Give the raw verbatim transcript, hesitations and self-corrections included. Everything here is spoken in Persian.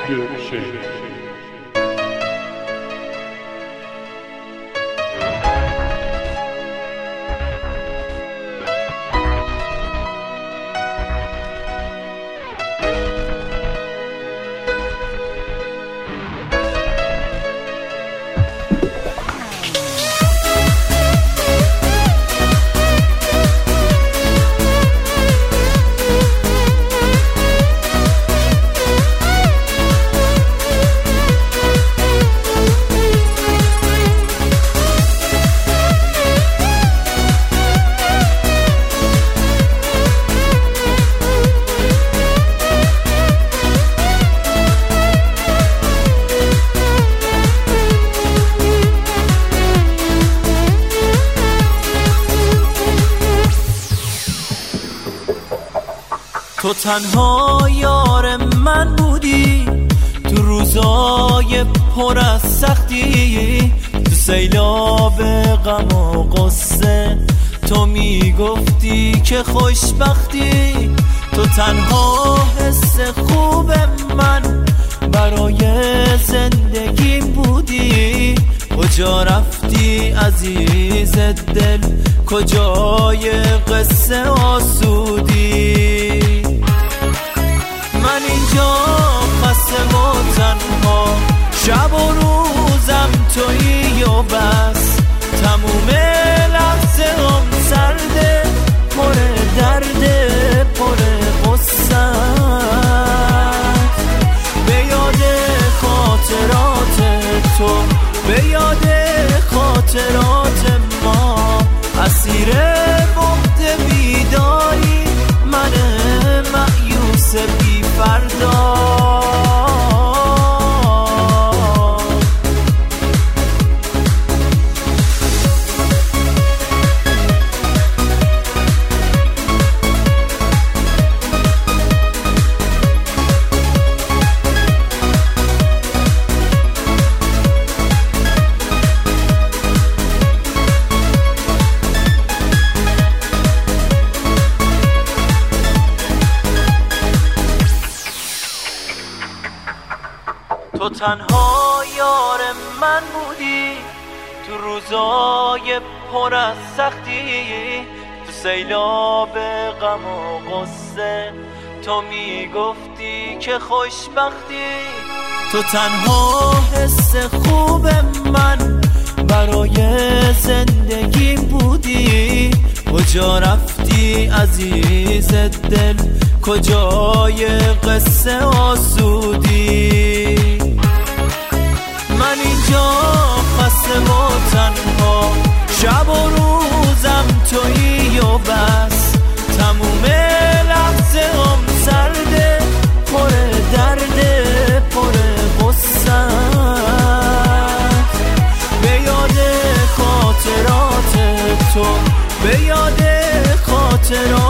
شهر. تو تنها یار من بودی تو روزای پر از سختی، تو سیلاب غم و غصه تو میگفتی که خوشبختی. تو تنها حس خوب من برای زندگیم بودی. کجا رفتی عزیز دل، کجای قصه آسودی؟ من اینجا خسته و تنها، شب و روزم تویی و بس. تموم لحظه هم سرده، پر درده پر غصه. به یاد خاطرات تو، به یاد خاطرات ما، اسیر بغض بیداری من مایوس بی فردا. تو تنها یار من بودی تو روزای پر از سختی، تو سیلاب غم و غصه تو میگفتی که خوشبختی. تو تنها حس خوب من برای زندگیم بودی. کجا رفتی عزیز دل، کجای قصه آسودی؟ من اینجا خسته و تنها، شب و روزم تویی و بس. تموم لحظه هم سرده، پر درده پر غصه. به یاد خاطرات تو، به یاد خاطرات